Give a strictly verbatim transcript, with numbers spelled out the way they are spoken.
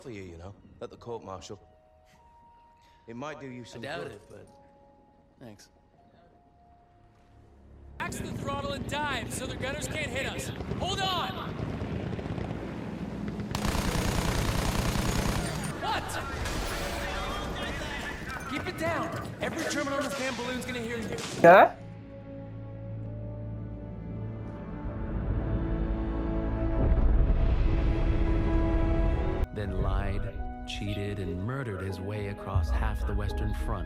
for you, you know, at the court-martial. It might do you some I doubt good. it, but thanks. Max the throttle and dive so the gunners can't hit us. Hold on! What? Keep it down. Every German on this damn balloon's gonna hear you. क्या? Then lied, cheated, and murdered his way across half the Western Front.